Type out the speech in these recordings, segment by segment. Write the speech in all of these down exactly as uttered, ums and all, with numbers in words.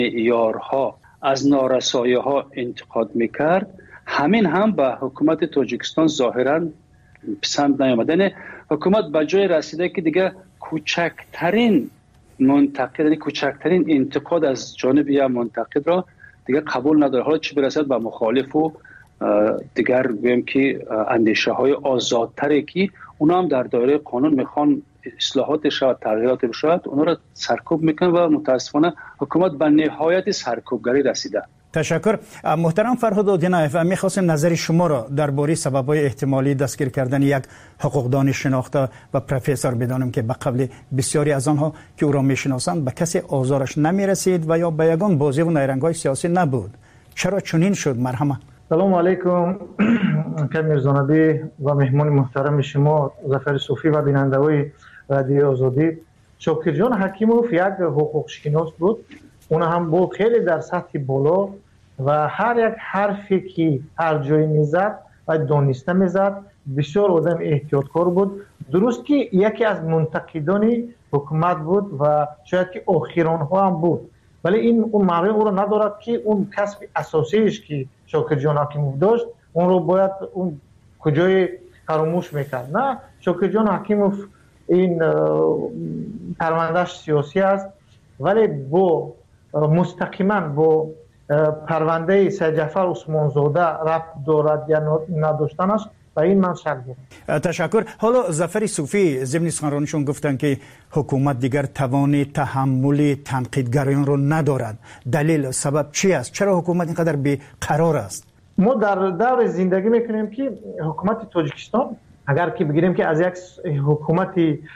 معیارها از نارسایی ها انتقاد میکرد، همین هم به حکومت تاجیکستان ظاهرا پسند نیامد. یعنی حکومت به جای رسیده که دیگه کوچکترین منتقد، یعنی کوچکترین انتقاد از جانب یا منتقد را دیگه قبول نداره. حالا چه برسد به مخالف و دیگر بگیم که اندیشه های آزادتری که اونا هم در دایره قانون میخوان اصلاحات شود، تغییرات بشود، اونا را سرکوب میکنه و متاسفانه حکومت به نهایت سرکوبگری رسیده. تشکر. محترم فرهاد اودینایف، میخواستم نظر شما را درباره سبب‌های احتمالی دستگیر کردن یک حقوقدان شناخته و پروفسور بدانم که به قبل بسیاری از آنها که او را میشناسند به کسی آزارش نمیرسید و یا به یگان بازی و نیرنگ‌های سیاسی نبود. چرا چنین شد؟ مرحمت. سلام علیکم کمیر زنبی و مهمان محترم شما ظفر صوفی و بیننده‌های رادیو آزادی. شاکر جان حکیموف یک حقوق شناس بود، اون هم بود خیلی در سطح بالا و هر یک حرفی که هر جای میزد و دانسته میزد. بسیار آدم احتیاطکار بود. درست که یکی از منتقدان حکومت بود و شاید که آخران ها هم بود، ولی این اون معنی او را ندارد که اون کسب اساسیش که شاکر جان حکیموف داشت اون رو باید اون کجای فراموش میکرد. نه، شاکر جان حکیموف این پروندهش سیاسی است، ولی با مستقیما با پرونده سید جعفر عثمانزاده ربط دارد یا نداشتنش و این من شک دارم. تشکر. حالا ظفر صوفی ضمن سخنرانیشون گفتن که حکومت دیگر توان تحمل تنقیدگران رو ندارد. دلیل سبب چی است؟ چرا حکومت اینقدر بی‌قرار است؟ ما در دور زندگی میکنیم که حکومت تاجیکستان اگر که بگیریم که از یک حکومت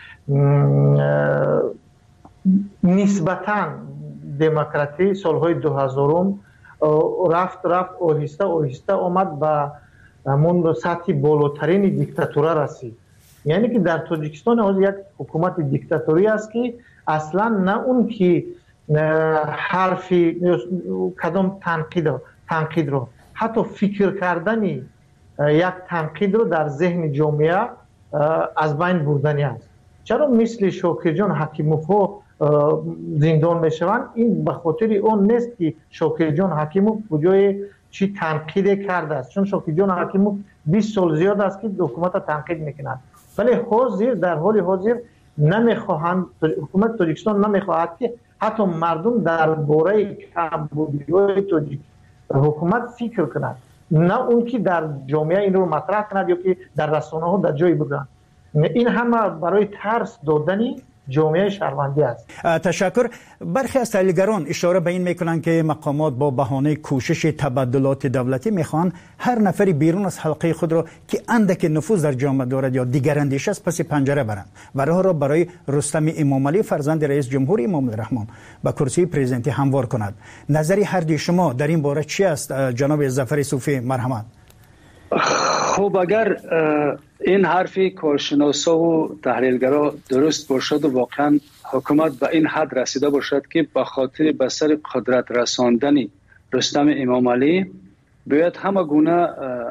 نسبتاً دموکراتی سالهای دو هزارم رفت رفت آهسته آهسته آمد به همون سطح بالاترین دیکتاتوره رسید. یعنی که در تاجیکستان از یک حکومت دیکتاتوری است که اصلا نه اون که حرفی کدام تنقید تنقید رو حتی فکر کردن یک تنقید رو در ذهن جامعه از بین بردنی است. چرا مثل شاکر جان حکیموف زندان میشوند؟ این به خاطر اون نیست که شاکر جان حکیموف کجای چی تنقید کرده است، چون شاکر جان حکیموف بیست سال زیاد است که حکومت تنقید میکند، ولی حاضر در حال حاضر نمیخواهند، حکومت تاجیکستان نمیخواهد که حتی مردم درباره کمبودی‌های تاجیک حکومت فکر کند، نه اون که در جامعه این رو مطرح کند یا که در رسانه ها در جایی بگن. این همه برای ترس دادنی جامعه شهروندی است. تشکر. برخی از تحلیلگران اشاره به این میکنند که مقامات با بهانه کوشش تبادلات دولتی میخوان هر نفری بیرون از حلقه خود را که اندک نفوذ در جامعه دارد یا دیگر اندیشه است پس پنجره برند و راه را برای رستم امامعلی فرزند رئیس جمهور امام الرحمن به کرسی پرزیدنتی هموار کند. نظری هر دوی شما در این باره چی است جناب ظفر صوفی؟ مرحمت. خب اگر این حرفی کارشناسا و تحلیلگرا درست باشد و واقعا حکومت به این حد رسیده باشد که به خاطر به سر قدرت رساندن رستم امامعلی باید همه گونه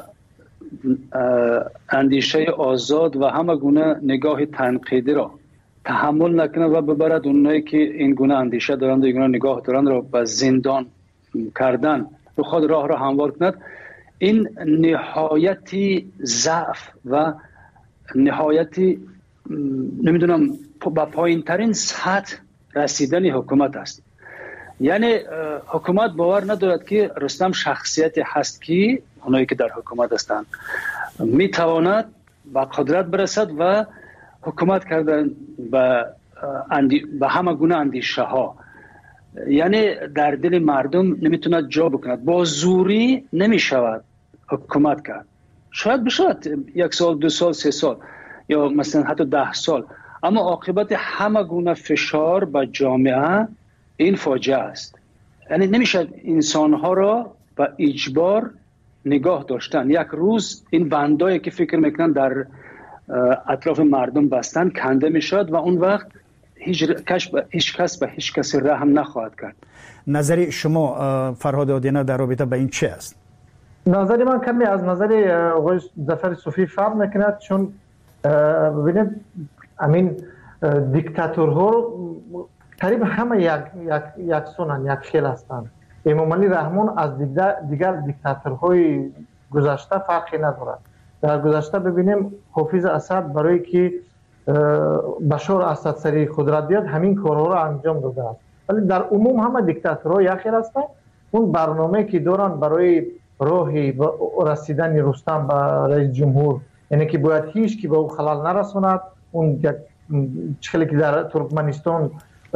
اندیشه آزاد و همه گونه نگاه تنقیدی را تحمل نکنه و ببرد اونایی که این گونه اندیشه دارند و این گونه نگاه دارند را به زندان کردن و خود راه را هموار کند. این نهایتی ضعف و نهایتی نمیدونم با پایین ترین سطح رسیدن حکومت است. یعنی حکومت باور ندارد که رستم شخصیتی هست که اونایی که در حکومت هستند میتواند به قدرت برسد و حکومت کردن به اندی... به همه گونه اندیشه ها، یعنی در دل مردم نمیتوند جا بکند. با زوری نمیشود حکومت کرد. شاید بشود یک سال، دو سال، سه سال یا مثلا حتی ده سال، اما عاقبت همه گونه فشار به جامعه این فاجعه است. یعنی نمیشد انسانها را به اجبار نگاه داشتن. یک روز این بندایی که فکر میکنن در اطراف مردم بستن کنده میشد و اون وقت هیچ کس به هیچ کس به هیچ کس رحم نخواهد کرد. نظر شما فرهاد اودینه در رابطه با این چه است؟ نظر من کمی از نظر آقای ظفر صوفی فرق میکند، چون ببینید همین دیکتاتورها قریب همه یک یک یکسانن، یک خیل هستند. امامعلی رحمان از دیگر دیگر دیکتاتورهای گذشته فرقی ندارد. در گذشته ببینیم حافظ اسد برای که بشار اسد سری قدرت بیاد همین کارها را انجام داده است. ولی در عموم همه دیکتاتورها یک خیل هستند. اون برنامه که دارن برای راهی رسیدن رستم به رئیس جمهور، یعنی که باید هیچ کی به او خلل نرساند. اون یک چخلی که در ترکمنستان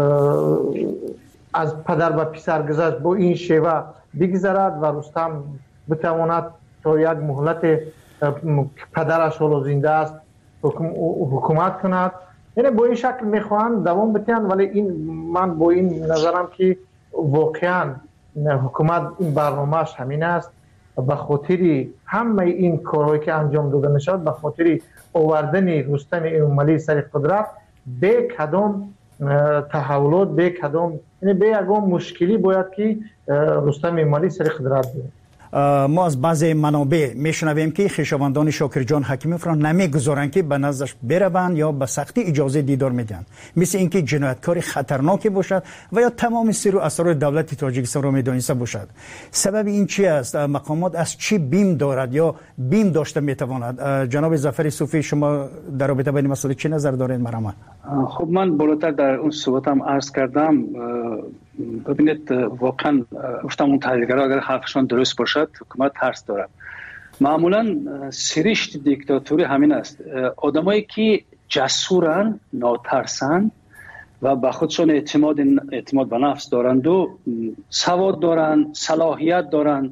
از پدر و پسر گذشت با این شیوه بگذرد و رستم بتواند تا یک مهلت پدرش حالا زنده است حکومت کند. یعنی با این شکل میخواهند دوام بتن. ولی این من با این نظرم که واقعا حکومت این برنامهش همین است. به خاطر همه این کارهایی که انجام داده میشد، به خاطر آوردن رستم امامعلی سر قدرت، به کدام تحولات، به کدام یعنی به یگان مشکلی باید که رستم امامعلی سر قدرت بیاد. ما از بعضی منابع میشنویم که خویشاوندان شاکرجان حکیموف را نمیگذارند که به نزدش بروند یا به سختی اجازه دیدار میدن، مثل اینکه جنایتکار خطرناکی باشد و یا تمام سر و اسرار دولت تاجیکستان را میدانسته باشد. سبب این چی است؟ مقامات از چی بیم دارد یا بیم داشته میتواند؟ جناب ظفر صوفی، شما در رابطه با این مسئله چه نظر دارید؟ مرحمت. خب من بالاتر در اون صحبتم عرض کردم. ببینید واقعا گفتم اون تحلیلگرها اگر حرفشان درست باشد، حکومت ترس دارد. معمولا سرشت دیکتاتوری همین است. آدمایی که جسورن، ناترسن و به خودشان اعتماد اعتماد به نفس دارند و سواد دارن، صلاحیت دارن،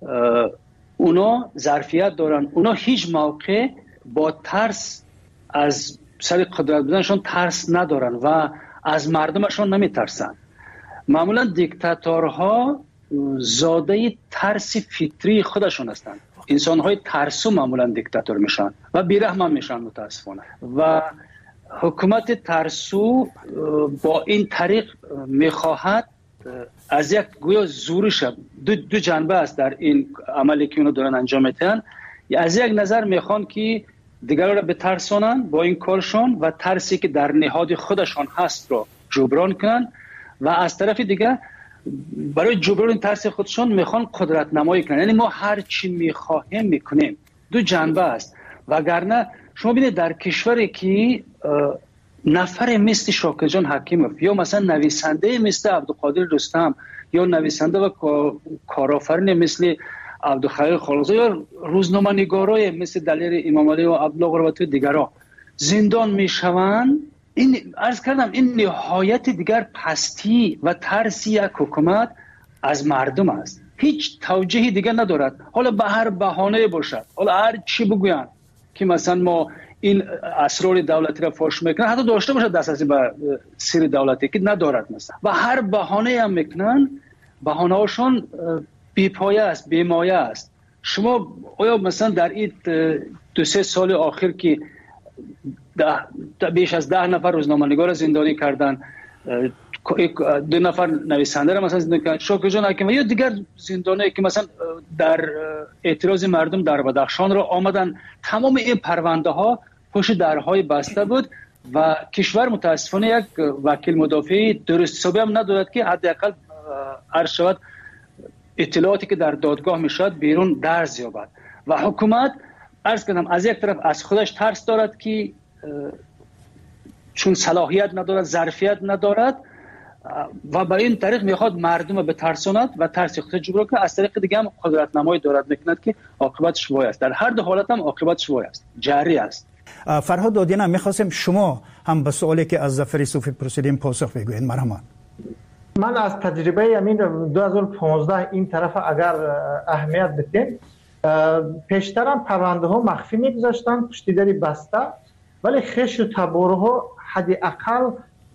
اونا ظرفیت دارن، اونا هیچ موقع با ترس از سر قدرت بودنشان ترس ندارن و از مردمشان نمیترسن. معمولا دیکتاتورها زاده ترس فطری خودشون هستند. انسان‌های ترسو معمولا دیکتاتور میشن و بی‌رحم میشن متاسفانه. و حکومت ترسو با این طریق میخواهد از یک گویا زورش دو, دو جنبه است در این عملی که اونا دارن انجام میدن. از یک نظر میخوان که دیگران را بترسونن با این کارشون و ترسی که در نهاد خودشان هست رو جبران کنن، و از طرف دیگه برای جبران ترس خودشون میخوان قدرت نمایی کنن. یعنی ما هر چی میخواهیم میکنیم. دو جنبه است. وگرنه شما ببینید در کشوری که نفر مثل شاکرجان حکیموف یا مثلا نویسنده مثل عبدالقادر رستم یا نویسنده و کارآفرین مثل عبدالخلیل خالقزاده یا روزنامه‌نگارای مثل دلیر امامعلی و عبدالله قربتی و دیگران زندان میشوند، این عرض کردم این نهایت دیگر پستی و ترسی یک حکومت از مردم است. هیچ توجیهی دیگر ندارد. حالا به هر بهانه باشد، حالا هر چی بگویند که مثلا ما این اسرار دولتی را فاش میکنن، حتی داشته باشد دسترسی به سر دولتی که ندارد مثلا، و هر بهانه هم میکنن، بهانه هاشون بی پایه است، بی مایه است. شما آیا مثلا در این دو سه سال آخر که ده بیش از ده نفر روزنامه‌نگار زندانی کردن، دو نفر نویسنده را مثلا زندانی کردن، شاکرجان حکیموف یا دیگر زندانی که مثلا در اعتراض مردم در بدخشان را آمدن، تمام این پرونده ها پشت درهای بسته بود و کشور متاسفانه یک وکیل مدافع درست حسابی هم ندارد که حداقل عرض شود اطلاعاتی که در دادگاه میشد بیرون درز یابد. و حکومت عرض کردم از یک طرف از خودش ترس دارد که چون صلاحیت ندارد، ظرفیت ندارد و به این طریق میخواد مردم به ترساند و ترس خودش جبران کنه. از طریق دیگه هم قدرت نمایی دارد میکند که عاقبتش وای است. در هر دو حالت هم عاقبتش وای است، جاری است. فرهاد دادیان، میخواستم شما هم به سوالی که از ظفر صوفی پرسیدیم پاسخ بگویید. مرحبا. من از تجربه همین دو هزار و پانزده این طرف اگر اهمیت بدیم، پیشترم پرونده ها مخفی میگذاشتن پشت در بسته، ولی خش و تباره ها حداقل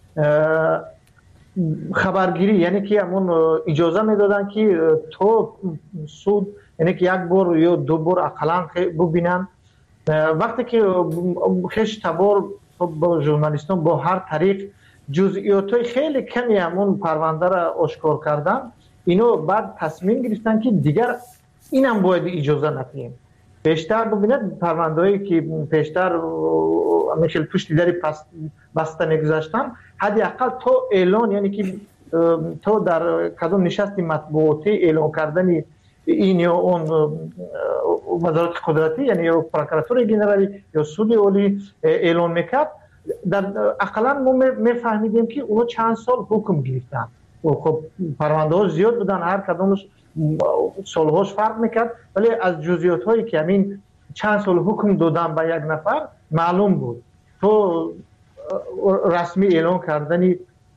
خبرگیری، یعنی که همون اجازه میدادن که تو سود یعنی که یک بار یا دو بار اقلا ببینن. وقتی که خش تبار با ژورنالیستان با هر طریق جزئیات خیلی کمی همون پرونده را آشکار کردن، اینو بعد تصمیم گرفتن که دیگر اینم باید اجازه ندیم. بیشتر ببینید پرونده‌ای که پیشتر مثل پشت دری بسته می‌گذاشتن، حداقل تو اعلان، یعنی که تو در کدام نشست مطبوعاتی اعلان کردن این یا اون وزارت قدرتی، یعنی یا پروکراتور جنرالی یا سود عالی اعلان میکرد، در اقلا ما میفهمیدیم که اونو چند سال حکم گرفتن. خب پرونده ها زیاد بودن، هر کدامش سالهاش فرق میکرد، ولی از جزئیات هایی که همین چند سال حکم دادن به یک نفر معلوم بود. تو رسمی اعلان کردنی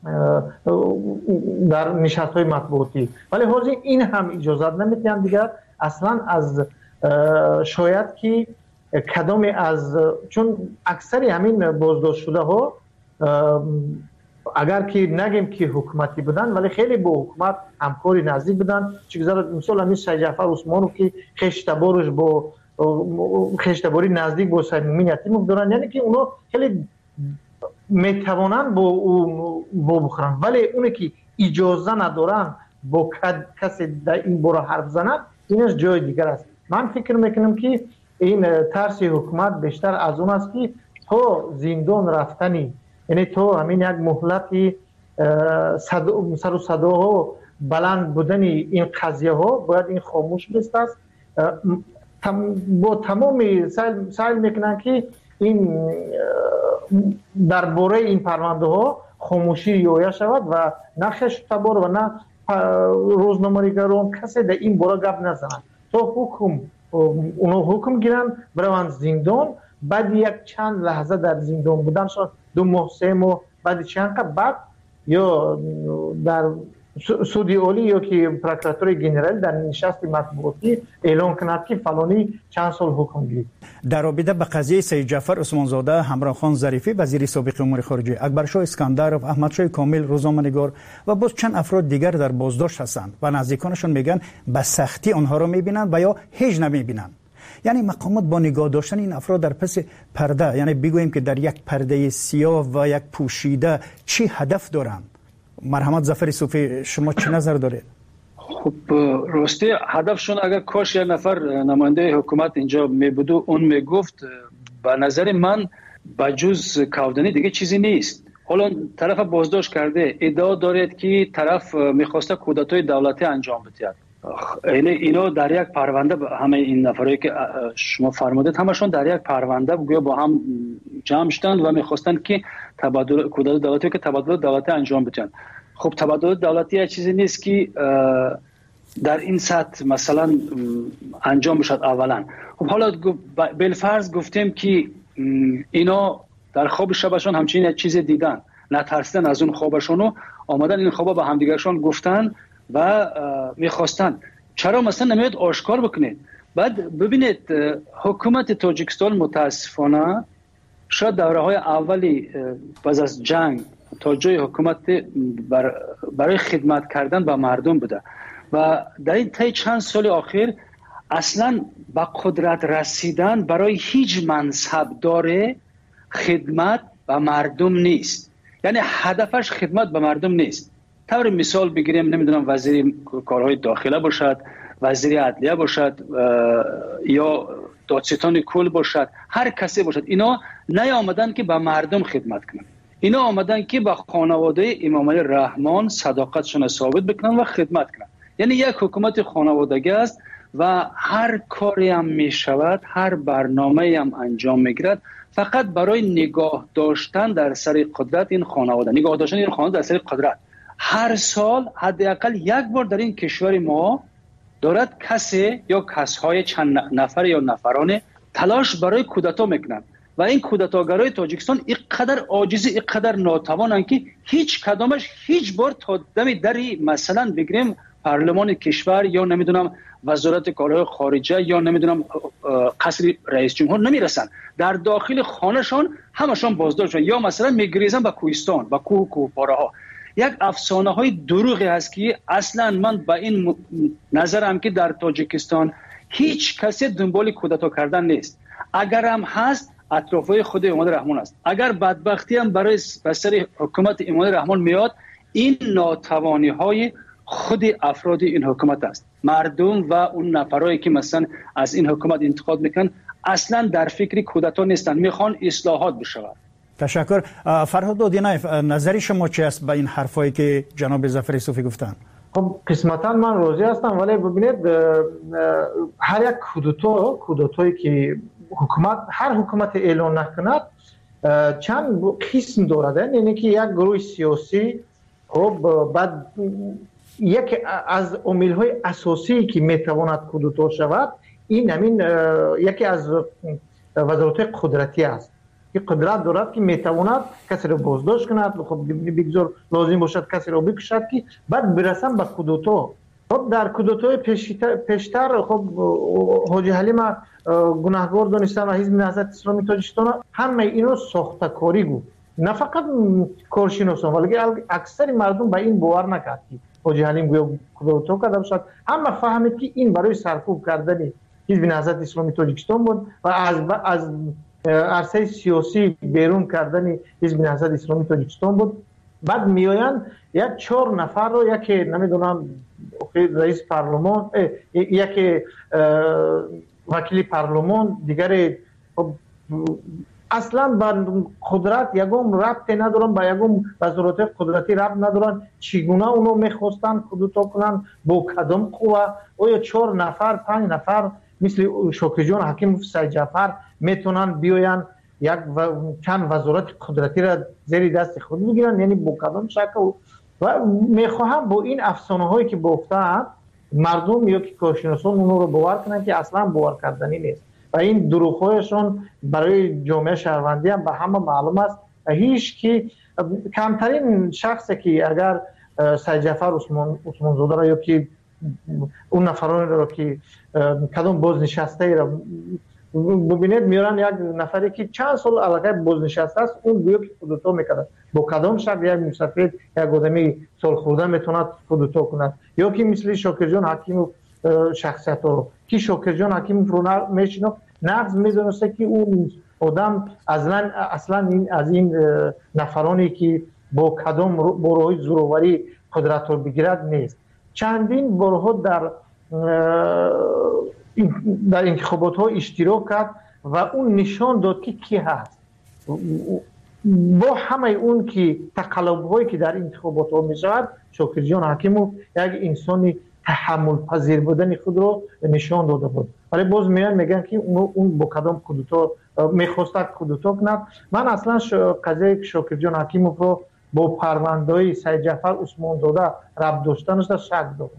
در نشست های مطبوعاتی، ولی حاضر این هم اجازت نمیتیم دیگر اصلا از شاید که کدام از، چون اکثر همین بازداشت شده ها اگر که نگیم که حکومتی بودن ولی خیلی با حکومت همکاری نزدیک بودن. چیزا مثلا همین شیخ جعفر عثمانو که خشتبارش با خشتباری نزدیک با صمیم یتیموف دارن، یعنی که اونا خیلی میتوانن با او با بخورن، ولی اونی که اجازه ندارن با کسی در این باره حرف زنن، اینش جای دیگر است. من فکر میکنم که این ترس حکومت بیشتر از اون است که تو زندان رفتنی، یعنی تو همین یک مهلتی سر و صداها بلند بودنی این قضیه ها باید این خاموش بست است. با تمام سعی میکنن که این درباره این پرونده ها خاموشی رعایت شود و نه خشتبار و نه روزنامه‌نگاران کسی در این باره گپ نزنند. تو حکم اونو حکم گیرن بروند زندان، بعد یک چند لحظه در زندان بودن، شاید دو ماه سه ماه، بعد چند قبل بعد یا در سودی عالی یا که پروکراتور جنرال در نشست مطبوعاتی اعلان کند که فلانی چند سال حکم گرفت. در رابطه به قضیه سید جعفر عثمانزاده، همراه خان ظریفی وزیر سابق امور خارجه، اکبرشاه اسکندرов، احمدشاه کامل روزنامه‌نگار و باز چند افراد دیگر در بازداشت هستند و نزدیکانشون میگن به سختی آنها را میبینند و یا هیچ نمیبینند. یعنی مقامات با نگاه داشتن این افراد در پس پرده، یعنی بگوییم که در یک پرده سیاه و یک پوشیده، چی هدف دارند؟ مرحمت ظفر صوفی، شما چه نظر دارید؟ خب راستی هدفشون اگر کاش یک نفر نماینده حکومت اینجا می بود و اون می گفت، به نظر من بجز کودنی دیگه چیزی نیست. حالا طرف بازداشت کرده ادعا دارد که طرف میخواسته کودتای دولتی انجام بده. اینه اینا در یک پرونده، همه این نفرایی که شما فرمودید همشون در یک پرونده گویا با هم جمع شدن و میخواستن که تبادل کودتای دولتی که تبادل دولتی انجام بدن. خب تبادل دولتی یه چیزی نیست که در این سطح مثلا انجام بشد اولا. خب حالا بالفرض گفتیم که اینا در خواب شبشون همچین یک چیز دیدن، نترسیدن از اون خوابشون و آمدن این خوابا به همدیگرشون گفتن و میخواستن. چرا مثلا نمیاد آشکار بکنید؟ بعد ببینید حکومت تاجیکستان متاسفانه شاید دوره های اولی بعد از جنگ تا جای حکومت بر برای خدمت کردن به مردم بوده و در این طی چند سال اخیر اصلا به قدرت رسیدن برای هیچ منصب داره خدمت به مردم نیست. یعنی هدفش خدمت به مردم نیست. طور مثال بگیریم، نمیدونم وزیر کارهای داخله باشد، وزیر عدلیه باشد یا دادستان کل باشد، هر کسی باشد، اینا نه آمدن که به مردم خدمت کنند، اینا آمدن که به خانواده امام علی رحمان صداقتشون ثابت بکنن و خدمت کنن. یعنی یک حکومت خانوادگی است و هر کاری هم می شود، هر برنامه هم انجام میگیرد فقط برای نگاه داشتن در سر قدرت این خانواده، نگاه داشتن این خانواده در سر قدرت. هر سال حداقل یک بار در این کشور ما دارد کسی یا کسهای چند نفر یا نفران تلاش برای کودتا میکنند و این کودتاگرای تاجیکستان اینقدر عاجز، اینقدر ناتوانند که هیچ کدامش هیچ بار تا دم دری مثلا بگیریم پارلمان کشور یا نمیدونم وزارت کارهای خارجه یا نمیدونم قصر رئیس جمهور نمیرسن. در داخل خانهشان همشان بازداشت یا مثلا میگریزن به کوهستان، به کوه و کوهپاره ها. یک افسانه های دروغی هست که اصلا من با این نظرم که در تاجیکستان هیچ کسی دنبال کودتا کردن نیست. اگر هم هست اطرافای خود امام رحمان است. اگر بدبختی هم برای بسر حکومت امام رحمان میاد، این ناتوانی های خود افراد این حکومت است. مردم و اون نفرایی که مثلا از این حکومت انتقاد میکنن اصلا در فکر کودتا نیستن، میخوان اصلاحات بشود. تشکر. فرهاد دودینایف، نظر شما چی است به این حرفایی که جناب ظفر صوفی گفتن؟ خب قسمتا من راضی هستم، ولی ببینید هر یک کودتا کودتایی که حکومت هر حکومت اعلان نکند چند قسم دارد. یعنی که یک گروه سیاسی خب بعد یک از عامل‌های اساسی که میتواند کودتا شود این همین یکی از وزارت قدرتی است که قدرت دارد که میتواند کسی را بازداشت کند، خب بگذار لازم باشد کسی را بکشد که بعد برسن به کودتا. خب در کودتای پیشتر, پیشتر خب حاجی حلیم گناهکار دانستن و حزب نهضت اسلامی تاجیکستان همه اینو ساخته‌کاری بود، نه فقط کارشناسان ولی اکثر مردم به این باور نکرد که حاجی حلیم گویا کودتا کرده باشد. همه فهمید که این برای سرکوب کردن حزب نهضت اسلامی تاجیکستان بود و از از عرصه سیاسی بیرون کردن حزب نهضت اسلامی تاجیکستان بود. بعد میآیند یک چهار نفر رو، یکی نمیدونم رئیس پارلمان، یکی وکیل پارلمان، دیگری اصلا با قدرت یگم ربطی ندارن، با یگم وزارت قدرتی ربط ندارن، چگونه اونو میخواستن کودتا کنن، با کدام قوه. او یا چهار نفر پنج نفر مثل شکری جان حکیم سید جعفر میتونن بیاین یک و چند وزارت قدرتی را زیر دست خود بگیرن، یعنی با کدام شکل. و میخواهم با این افسانه هایی که گفتن مردم یا که کارشناسان اونو رو باور کنن که اصلا باور کردنی نیست و این دروغ هایشون برای جامعه شهروندی هم به همه معلوم است. هیچ که کمترین شخصی که اگر سید جعفر عثمان عثمان زاده را یا که اون نفرانی را که کدام بازنشسته را ببینید میارن یک نفری که چند سال علاقه بازنشسته است اون گویا که کودتا میکرد، با کدام شرط یک مسافر یک آدمی سال خورده میتوند کودتا کند؟ یا که مثل شاکر جان حکیم شخصیت رو که شاکر جان حکیم رو میشناخت نقض میدونسته که اون آدم اصلا اصلا این از این نفرانی که با کدام بروهای زوروری قدرت رو بگیرد نیست. چندین بارها در در انتخابات ها اشتراک کرد و اون نشان داد که کی هست. با همه اون که تقلب هایی که در انتخابات ها می شود، شاکر جان حکیمو یک انسانی تحمل پذیر بودن خود رو نشان داده بود، ولی باز میان میگن که اون اون با کدام کودتا میخواست کودتا کند. من اصلا قضیه شاکر جان حکیمو رو با پرونده‌های سید جعفر عثمان زاده ربط داشتنش شک دارم.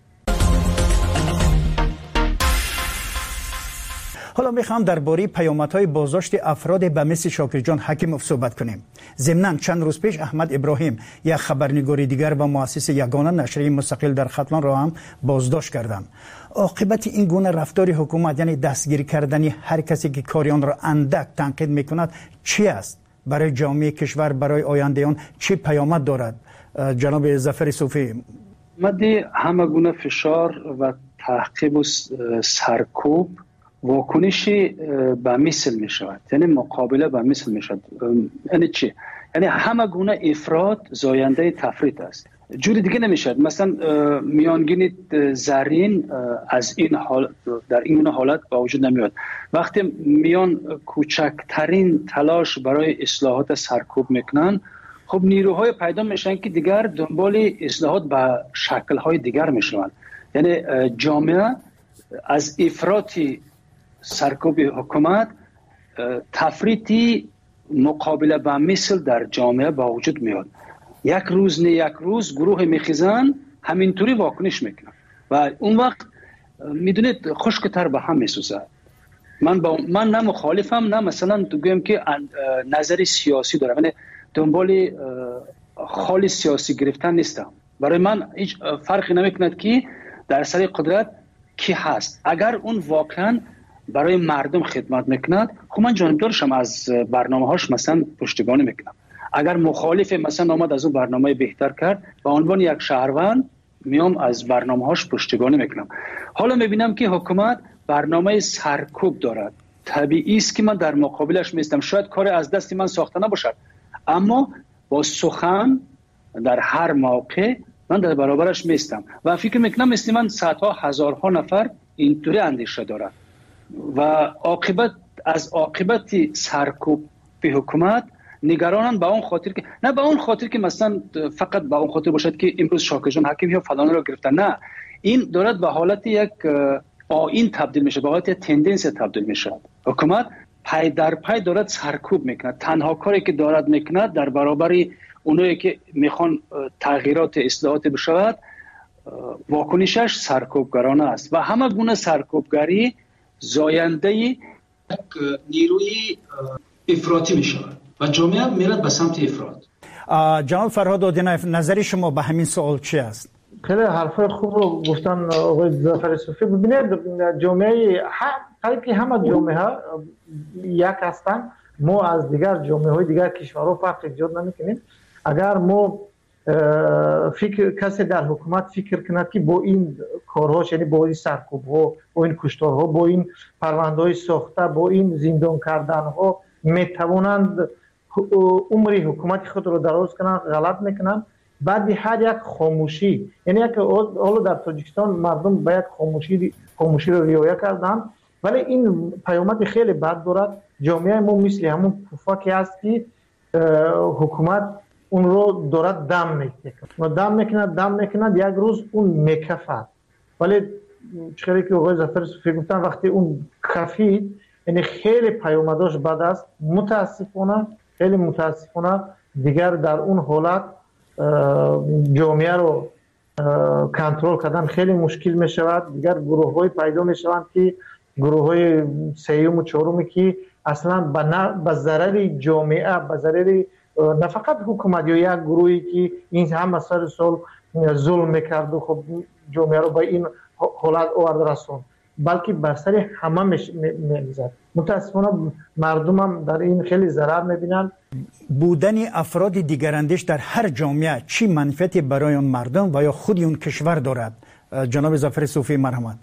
حالا میخوام درباره پیامدهای بازداشت افراد به مثل شاکر جان حکیموف صحبت کنیم. ضمناً چند روز پیش احمد ابراهیم، یک خبرنگار دیگر و مؤسس یگانه نشریه مستقل در ختلان را هم بازداشت کردند. عاقبت این گونه رفتار حکومت، یعنی دستگیر کردن هر کسی که کاریان را اندک تنقید میکند، چی است؟ برای جامعه کشور، برای آینده آن چه پیامد دارد؟ جناب ظفر صوفی. مدی همه گونه فشار و تعقیب و سرکوب واکنشی به مثل می شود، یعنی مقابله به مثل می شود. یعنی چی؟ یعنی همه گونه افراد زاینده تفریط است، جوری دیگه نمی شود. مثلا میانگین زرین از این حال در این حالت با وجود نمیاد. وقتی میان کوچکترین تلاش برای اصلاحات سرکوب میکنن، خب نیروهای پیدا میشن که دیگر دنبال اصلاحات به شکل‌های دیگر میشوند. یعنی جامعه از افراطی سرکوب حکومت تفریطی مقابله با مثل در جامعه با وجود میاد. یک روز نه یک روز گروه میخیزن همینطوری واکنش میکنن و اون وقت میدونید خشکتر به هم میسوزه. من با من نه مخالفم نه مثلا تو گویم که نظر سیاسی دارم، یعنی دنبال خالی سیاسی گرفتن نیستم. برای من هیچ فرقی نمیکند که در سر قدرت کی هست. اگر اون واقعا برای مردم خدمت میکند، خب من جانبدارشم، از برنامه هاش مثلا پشتیبانی میکنم. اگر مخالف مثلا آمد از اون برنامه بهتر کرد، به عنوان یک شهروند میام از برنامه هاش پشتیبانی میکنم. حالا میبینم که حکومت برنامه سرکوب دارد، طبیعی است که من در مقابلش میستم. شاید کار از دست من ساخته نباشد، اما با سخن در هر موقع من در برابرش میستم و فکر میکنم مثل من صدها هزارها نفر اینطوری اندیشه دارد و عاقبت از عاقبت سرکوب به حکومت نگرانن به اون خاطر که نه به اون خاطر که مثلا فقط به اون خاطر باشد که امروز شاکرجان حکیم یا فلان رو گرفتن، نه، این دارد به حالت یک آیین تبدیل میشه، به حالت یک تندنس تبدیل میشه. حکومت پای در پای دارد سرکوب میکنه، تنها کاری که دارد میکنه در برابر اونایی که میخوان تغییرات اصلاحات بشود واکنشش سرکوبگرانه است و همه گونه سرکوبگری زاینده یک نیروی افراطی میشود و جامعه میرد به سمت افراط. جناب فرهاد اودینایف، نظر شما به همین سوال چی است؟ خیلی حرفای خوب رو گفتن آقای ظفر صوفی. ببینید جامعه هر که همه جامعه ها یک هستن، ما از دیگر جامعه های دیگر کشورها فرق ایجاد نمیکنیم. اگر ما فکر کسی در حکومت فکر کند که با این کارهاش، یعنی با این سرکوب ها، با این کشتارها، با این پرونده های ساخته، با این زندان کردن ها میتوانند عمر حکومت خود رو دراز کنند، غلط میکنند. بعد هر یک خاموشی، یعنی یک حالا در تاجیکستان مردم باید خاموشی خاموشی رو رعایت کردن، ولی این پیامد خیلی بد دارد. جامعه ما مثل همون پوفاکی است که حکومت اون رو دارد دم میکنه دم میکنه دم میکنه یک روز اون میکفد. ولی چطوری که آقای ظفر صوفی گفتن وقتی اون کفید، یعنی خیلی پیامداش بد است. متاسفانه خیلی متاسفانه دیگر در اون حالت جامعه رو کنترل کردن خیلی مشکل می شود. دیگر گروه های پیدا می شوند که گروه های سیوم و چهارمی که اصلا به ضرر جامعه، به ضرر نه فقط حکومت یا یک گروهی که این هم سر سال ظلم میکرد و خب جامعه رو به این حالت آورد رسون، بلکه بر سر همه میگذرد. متاسفانه مردم هم در این خیلی ضرر میبینن. بودن افراد دیگراندیش در هر جامعه چی منفعتی برای اون مردم و یا خود اون کشور دارد؟ جناب ظفر صوفی مرحمت.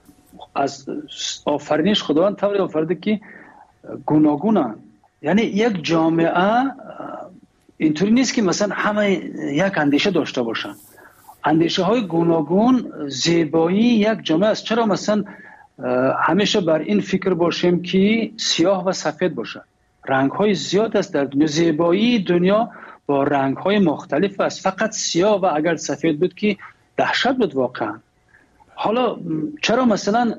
از آفرینش خداوند طوری آفریده که گوناگونن، یعنی یک جامعه اینطوری نیست که مثلا همه یک اندیشه داشته باشن. اندیشه های گوناگون زیبایی یک جامعه است. چرا مثلا همیشه بر این فکر باشیم که سیاه و سفید باشه؟ رنگ های زیاد است در دنیا. زیبایی دنیا با رنگ های مختلف است. فقط سیاه و اگر سفید بود که دهشت بود واقعا. حالا چرا مثلا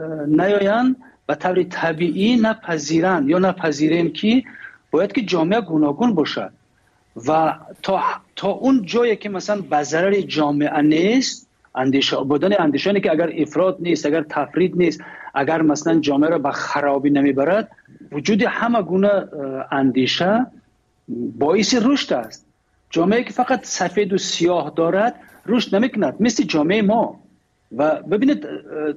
نیاین به طور طبیعی نپذیرن یا نپذیریم که باید که جامعه گوناگون باشد و تا تا اون جایی که مثلا به ضرر جامعه نیست، اندیشه بودن اندیشانی که اگر افراط نیست، اگر تفرید نیست، اگر مثلا جامعه را به خرابی نمیبرد، وجود همه گونه اندیشه باعث رشد است. جامعه که فقط سفید و سیاه دارد رشد نمیکند، مثل جامعه ما. و ببینید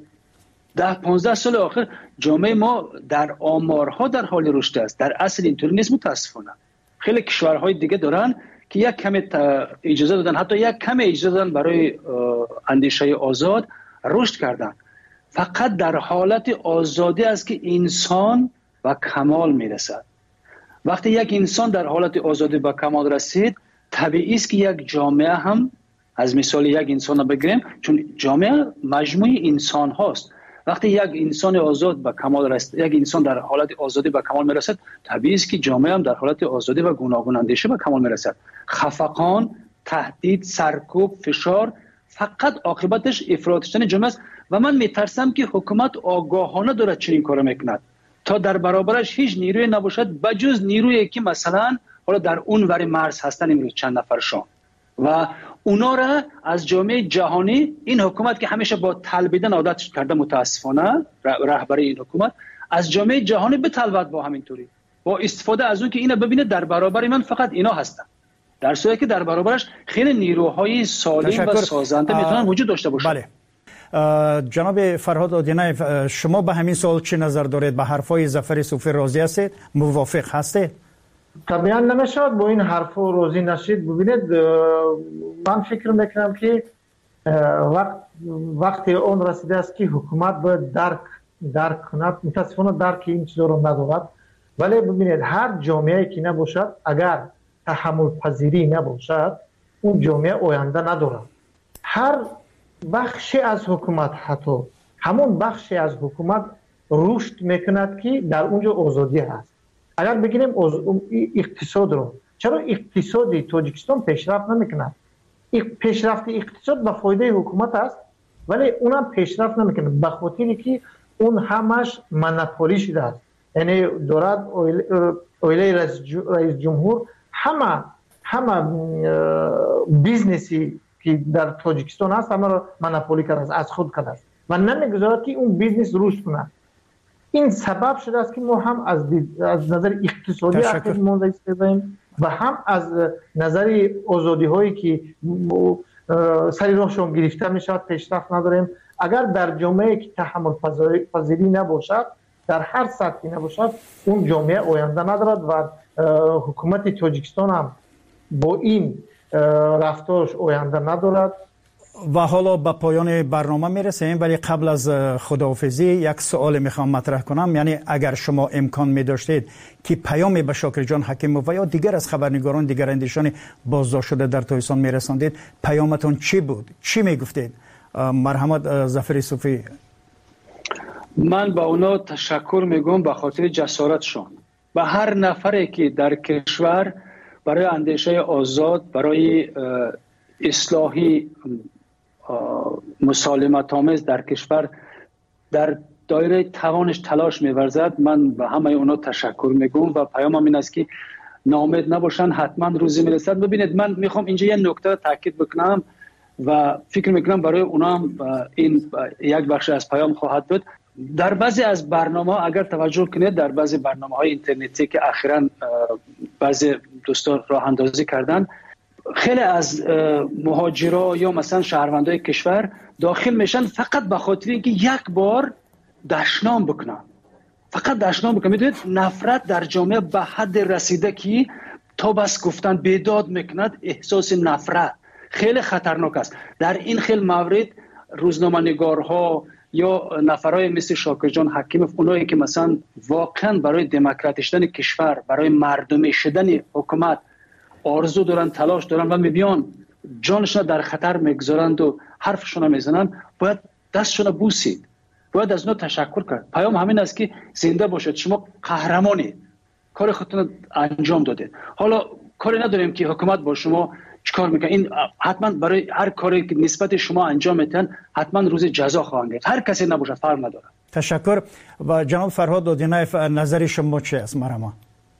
ده پانزده سال آخر جامعه ما در آمارها در حال رشد است. در اصل اینطوری نیست متاسفانه. خیلی کشورهای دیگه دارن که یک کم اجازه دادن، حتی یک کم اجازه دادن برای اندیشه آزاد رشد کردن. فقط در حالت آزادی است که انسان به کمال میرسد. وقتی یک انسان در حالت آزادی به کمال رسید، طبیعی است که یک جامعه هم، از مثال یک انسان بگیریم، چون جامعه مجموعه انسان هاست. وقتی یک انسان آزاد به کمال رسید، یک انسان در حالت آزادی به کمال میرسد، طبیعی است که جامعه هم در حالت آزادی و گوناگون اندیشه به کمال میرسد. خفقان، تهدید، سرکوب، فشار فقط عاقبتش افراط شدن جامعه است و من میترسم که حکومت آگاهانه دارد چنین کارو میکند تا در برابرش هیچ نیروی نباشد بجز نیرویی که مثلا حالا در اون ور مرز هستن، امروز چند نفرشان، و اونا را از جامعه جهانی، این حکومت که همیشه با طلبیدن عادت کرده متاسفانه، رهبری این حکومت از جامعه جهانی بطلبد با همینطوری، با استفاده از اون که اینا ببینه در برابر من فقط اینا هستن، در صورتی که در برابرش خیلی نیروهای سالم و سازنده میتونن وجود داشته باشن. بله. جناب فرهاد اودینایف، شما به همین سوال چه نظر دارید؟ به حرفای ظفر صوفی راضی هستید؟ موافق هستید؟ طبعا نمیشد با این حرف راضی نشید. ببینید من فکر میکنم که وقت وقتی اون رسیده است که حکومت باید درک درک کند. متاسفانه درک این چیزا رو ندارد. ولی ببینید هر جامعه که نباشد، اگر تحمل پذیری نباشد، اون جامعه آینده ندارد. هر بخشی از حکومت، حتی همون بخشی از حکومت رشد میکند که در اونجا آزادی هست. اگر بگیریم اقتصاد رو، چرا اقتصادی تاجیکستان پیشرفت نمیکند؟ پیشرفت اقتصاد به فایده حکومت است، ولی اونم پیشرفت نمیکنه به خاطری که اون همش مونوپولی شده است. یعنی دولت، اویله رئیس جمهور، همه همه بیزنسی که در تاجیکستان هست همه رو مونوپولی کرده است، از خود کرده است و نمیگذارد که اون بیزنس رشد کنه. این سبب شده است که ما هم از, از نظر اقتصادی اخیر مونده استیم و هم از نظر آزادی هایی که سری راهشون گرفته می شود پیشرفت نداریم. اگر در جامعه که تحمل پذیری نباشد، در هر سطحی نباشد، اون جامعه آینده ندارد و حکومت تاجیکستان هم با این رفتارش آینده ندارد. و حالا به پایان برنامه میرسیم، ولی قبل از خداحافظی یک سوال میخوام مطرح کنم. یعنی اگر شما امکان میداشتید که پیامی به شاکر جان حکیموف و یا دیگر از خبرنگاران دیگر اندیشان بازداشت شده در تاجیکستان میرساندید، پیامتون چی بود؟ چی میگفتید؟ مرحمت ظفر صوفی. من با اونا تشکر میگم به خاطر جسارتشون. به هر نفری که در کشور برای اندیشه آزاد، برای اصلاحی مسالمت آمیز در کشور در دایره توانش تلاش می‌ورزد، من به همه اونا تشکر میگم و پیامم این است که ناامید نباشن، حتما روزی میرسد. ببینید من میخوام اینجا یه نکته تاکید بکنم و فکر میکنم برای اونا هم این یک بخش از پیام خواهد بود. در بعضی از برنامه اگر توجه کنید، در بعضی برنامه‌های اینترنتی که اخیراً بعضی دوستان راه اندازی کردن، خیلی از مهاجرا یا مثلا شهروندای کشور داخل میشن فقط به خاطر اینکه یک بار دشنام بکنن، فقط دشنام بکنن. میدونید نفرت در جامعه به حد رسیده که تا بس گفتن بیداد میکند، احساس نفرت خیلی خطرناک است. در این خیلی مورد روزنامه‌نگارها یا نفرای مثل شاکر جان حکیموف، اونایی که مثلا واقعا برای دموکراتی شدن کشور، برای مردمی شدن حکومت آرزو دارن، تلاش دارن و میبیان جانشون در خطر میگذارند و حرفشون میزنن، باید دستشون بوسید، باید از اونها تشکر کرد. پیام همین است که زنده باشید، شما قهرمانید، کار خودتون انجام دادید. حالا کاری نداریم که حکومت با شما چیکار میکنه، این حتما برای هر کاری که نسبت شما انجام میدن حتما روز جزا خواهند گرفت، هر کسی نباشه فرق نداره. تشکر. و جناب فرهاد اودینایف، نظر شما چی است؟ مرحبا.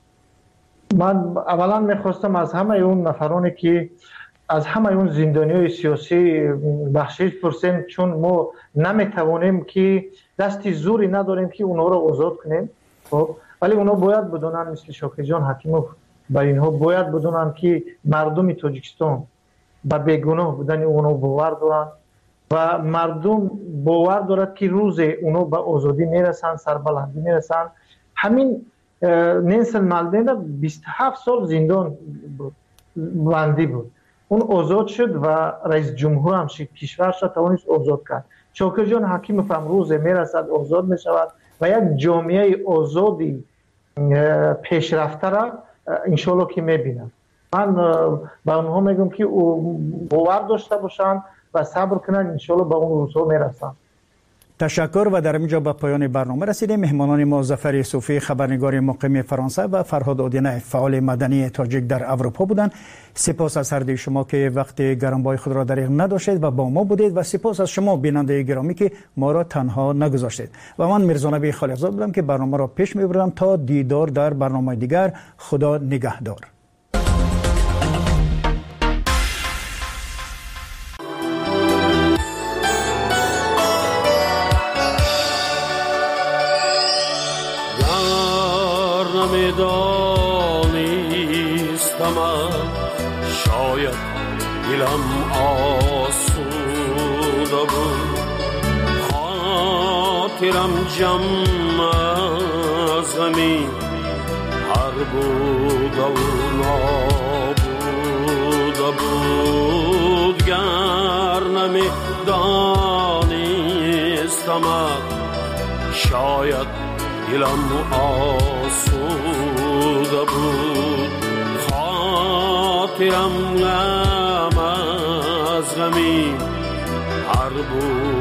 من اولا میخواستم از همه اون نفرانی که از همه اون زندانیای سیاسی بخشش پرسیم، چون ما نمیتوانیم که دستی زوری نداریم که اونها رو آزاد کنیم، خب ولی اونها باید بدونن، مثل شاکر جان حکیموف، بر اینها باید بدونن که مردم تاجیکستان به بیگناه بودن اونها باور دارن و مردم باور دارد که روز اونها به آزادی میرسن، سربلندی میرسن. همین نلسون ماندلا بیست و هفت سال زندان بندی بود، اون آزاد شد و رئیس جمهور هم شد، کشورش را توانست آزاد کرد. شاکر جان حکیموف هم روز میرسد آزاد میشود و یک جامعه آزادی پیشرفته را انشالله که میبینم. من به اونها میگم که باور داشته باشن و صبر کنن، انشالله به اون روزها میرسن. تشکر. و در اینجا به پایان برنامه رسیدیم. مهمانان ما ظفر صوفی، خبرنگار مقیم فرانسه، و فرهاد اودینایف، فعال مدنی تاجیک در اروپا بودند. سپاس از هر دوی شما که وقت گرانبهای خود را دریغ نداشتید و با ما بودید و سپاس از شما بیننده گرامی که ما را تنها نگذاشتید. و من میرزا نبی خالقزاد بودم که برنامه را پیش میبردم. تا دیدار در برنامه دیگر، خدا نگهدار. دانستم شاید دلم آسوده بود، خاطرم جمع از غمی هر بوده و نابوده بود. گر نمی دانستم شاید دلم آسوده بود، خاطرم غم از غمی بود